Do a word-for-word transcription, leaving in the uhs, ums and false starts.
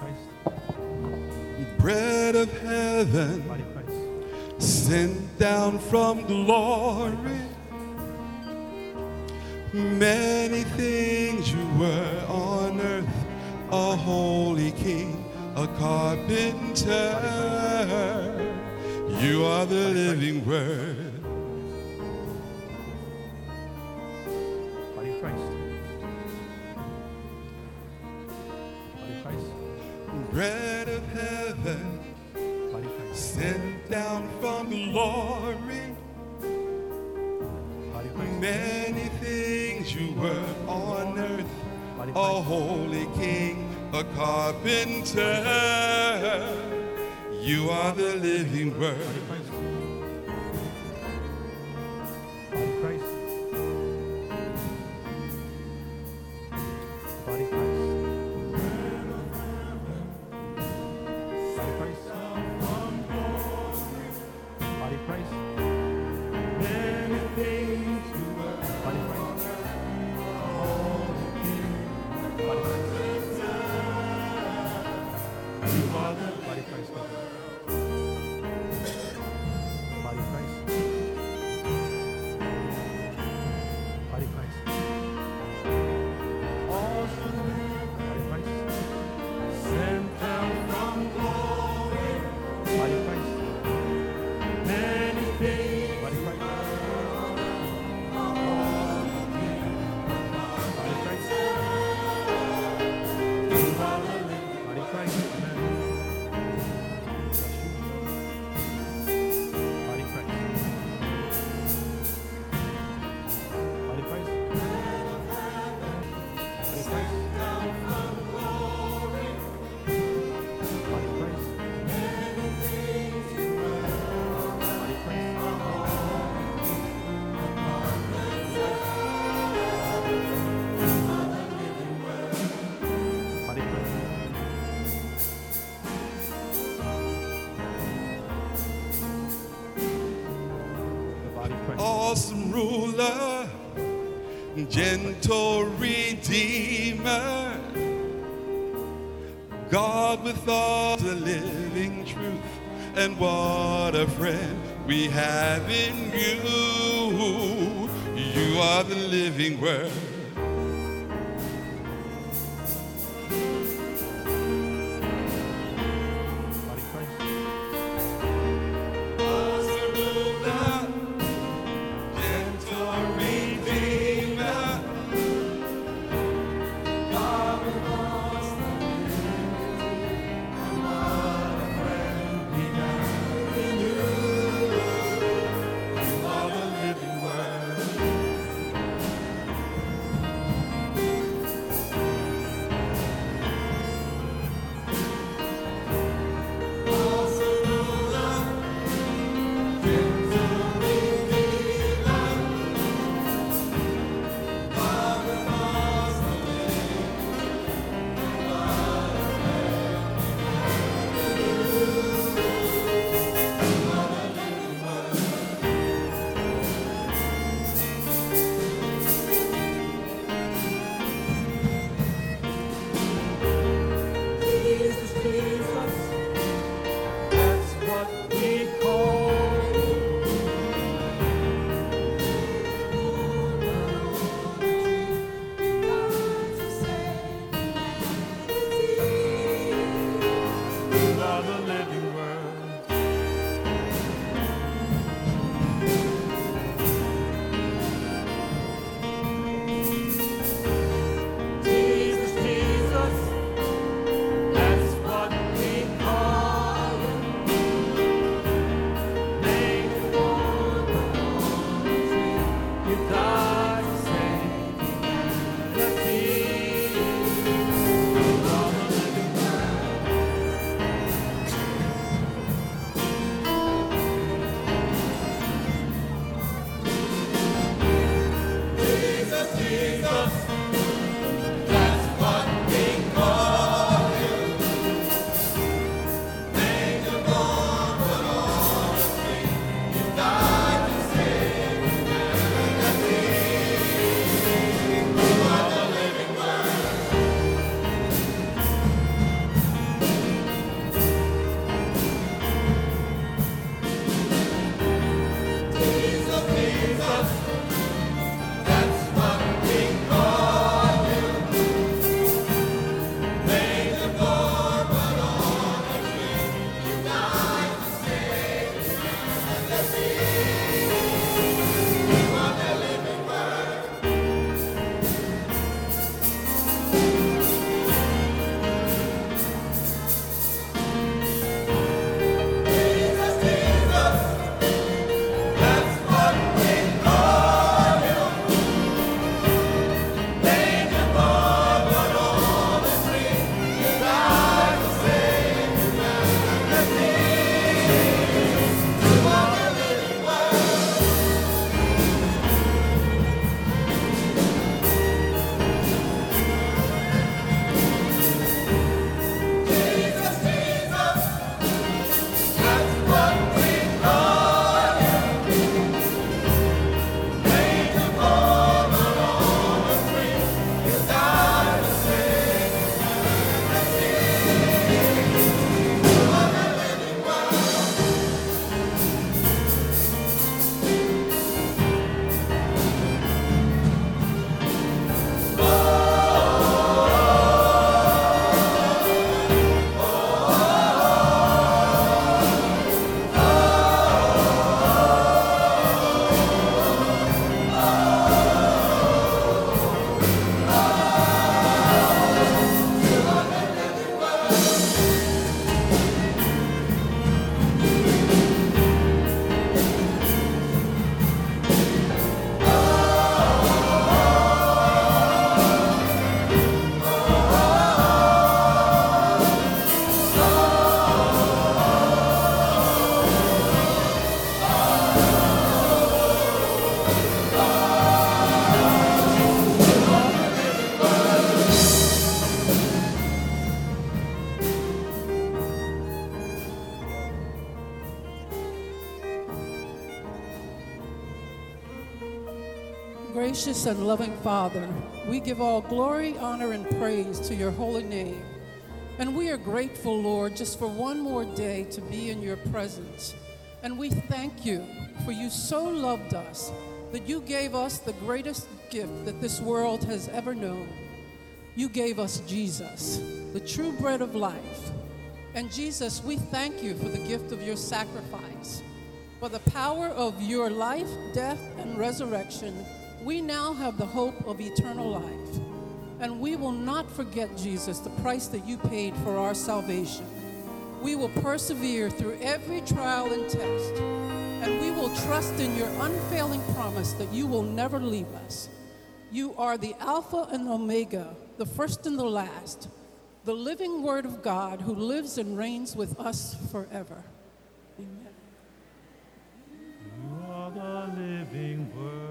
Bread of heaven, sent down from glory. Many things you were on earth, a holy king, a carpenter. You are the living word. Body of Christ. Body of Christ. Bread of heaven, Body of Christ. sent down from glory. Body of Christ. Many things you were on earth, Body of a Christ. holy king, a carpenter. You are the living word. Body of Christ. Body of Christ. Body of Christ. Body of Christ. Body of Christ. Many things you were Body of Christ. Body of Christ. You are the Body of Christ. Body of Christ. Body of Christ. awesome Body of Christ. sent down from glory. Body of Christ. Many things Body of Christ. Body of Christ. you are the living. Body of Christ. Amen. Body of Christ. Body of Christ. Body of Christ. Body of Christ. Body of Christ. Body of Christ. The body of Christ. Awesome ruler, gentle redeemer, God with all the living truth, and what a friend we have in you. You are the living word. Body of Christ. Awesome ruler, gentle redeemer, God with all the living, and what a friend we have in you. You are the living word. Gracious and loving Father, we give all glory, honor, and praise to your holy name. And we are grateful, Lord, just for one more day to be in your presence. And we thank you for you so loved us that you gave us the greatest gift that this world has ever known. You gave us Jesus, the true bread of life. And Jesus, we thank you for the gift of your sacrifice. For the power of your life, death, and resurrection, we now have the hope of eternal life. And we will not forget, Jesus, the price that you paid for our salvation. We will persevere through every trial and test, and we will trust in your unfailing promise that you will never leave us. You are the Alpha and Omega, the first and the last, the living Word of God who lives and reigns with us forever. Amen. You are the living Word.